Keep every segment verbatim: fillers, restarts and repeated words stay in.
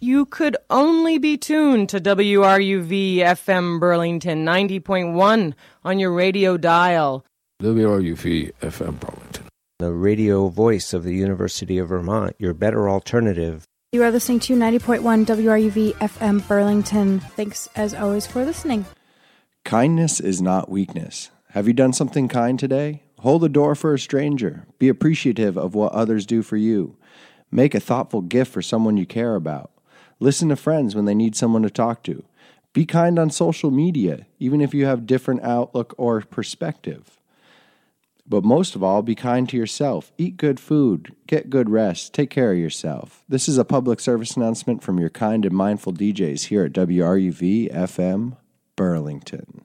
you could only be tuned to W R U V F M Burlington ninety point one on your radio dial. W R U V F M Burlington, the radio voice of the University of Vermont, your better alternative. You are listening to ninety point one W R U V F M Burlington. Thanks, as always, for listening. Kindness is not weakness. Have you done something kind today? Hold the door for a stranger. Be appreciative of what others do for you. Make a thoughtful gift for someone you care about. Listen to friends when they need someone to talk to. Be kind on social media, even if you have different outlook or perspective. But most of all, be kind to yourself. Eat good food. Get good rest. Take care of yourself. This is a public service announcement from your kind and mindful D Js here at W R U V F M Burlington.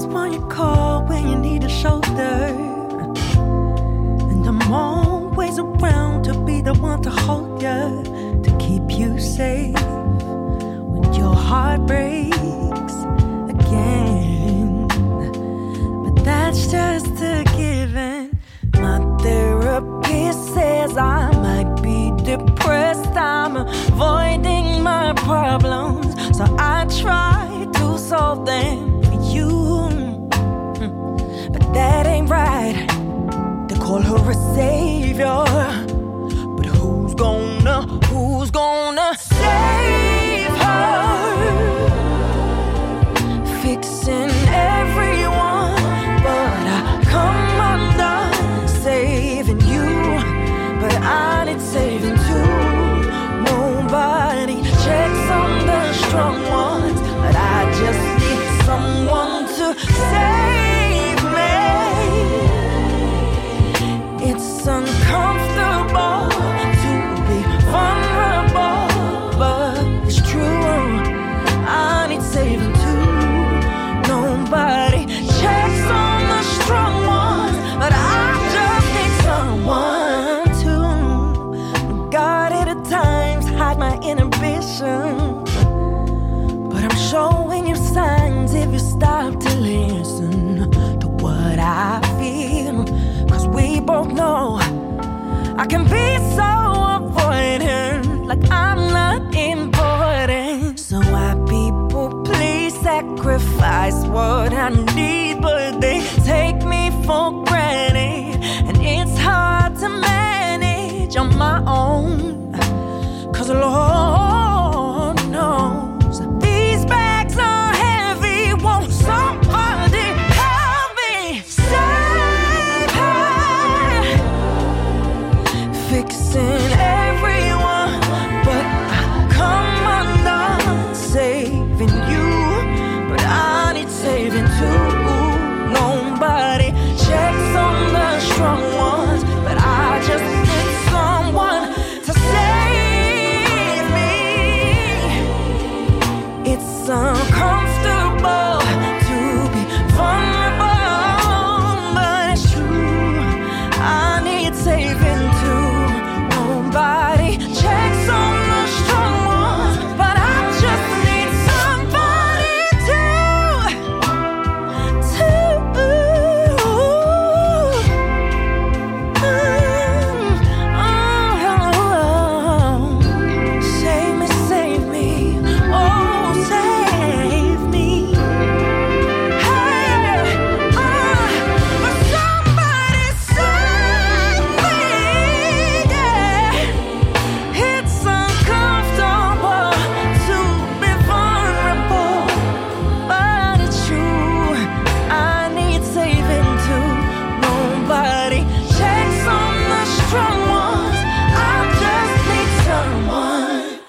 one you call when you need a shoulder. And I'm always around to be the one to hold you, to keep you safe when your heart breaks again. But that's just a given. My therapist says I might be depressed. I'm avoiding my problems, so I try to solve them for you. But that ain't right to call her a savior. But who's gonna, who's gonna save her? Fixing everyone, but I come undone. Saving you, but I need saving too. Nobody checks on the strong ones, but I just need someone to save me. It's uncomfortable to be vulnerable, but it's true. I need saving too. Nobody checks on the strong ones, but I just need someone to guard it at times, hide my inhibition. But I'm showing you signs if you stop to listen to what I feel. Cause we both know I can be so avoidant, like I'm not important. So why people please sacrifice what I need, but they take me for granted, and it's hard to manage on my own. Cause Lord knows these bags are heavy. Won't somebody help me save her? Fixing everyone, but I come undone. Saving you, but I need saving too. Nobody checks on the strong ones, but I just need someone to save me. It's uncomfortable to be vulnerable, but it's true. I need saving too. Nobody checks on the strong ones, but I just need somebody to, to oh, save me, save me, oh, save me. Hey, oh, but somebody save me, yeah. It's uncomfortable to be vulnerable, but it's true. I need saving too. Nobody checks on the strong ones. I just need someone.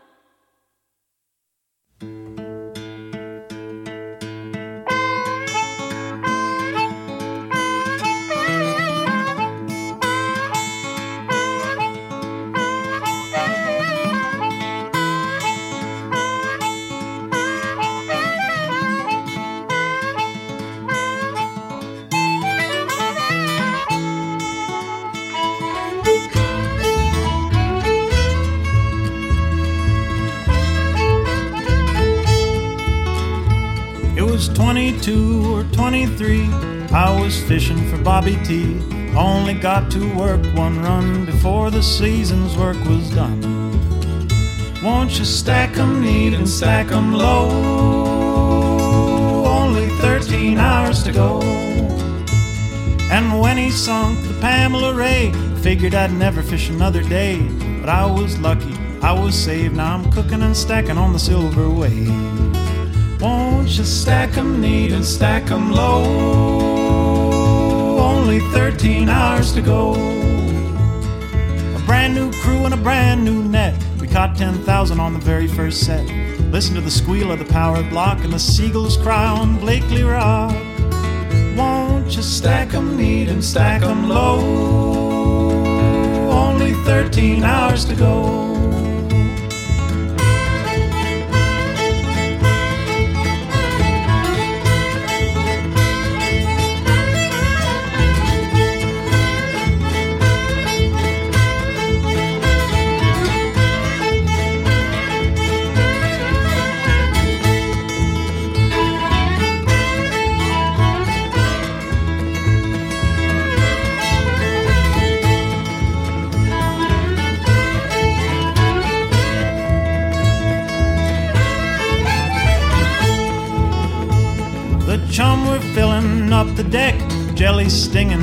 It was twenty-two or twenty-three. I was fishing for Bobby T. Only got to work one run before the season's work was done. Won't you stack 'em neat and stack 'em low? Only thirteen hours to go. And when he sunk the Pamela Ray, figured I'd never fish another day. But I was lucky, I was saved. Now I'm cooking and stacking on the Silver Wave. Won't you stack 'em neat and stack 'em low? Only thirteen hours to go. A brand new crew and a brand new net. We caught ten thousand on the very first set. Listen to the squeal of the power block and the seagulls cry on Blakely Rock. Won't you stack 'em neat and stack 'em low? Only thirteen hours to go. the deck, jelly stinging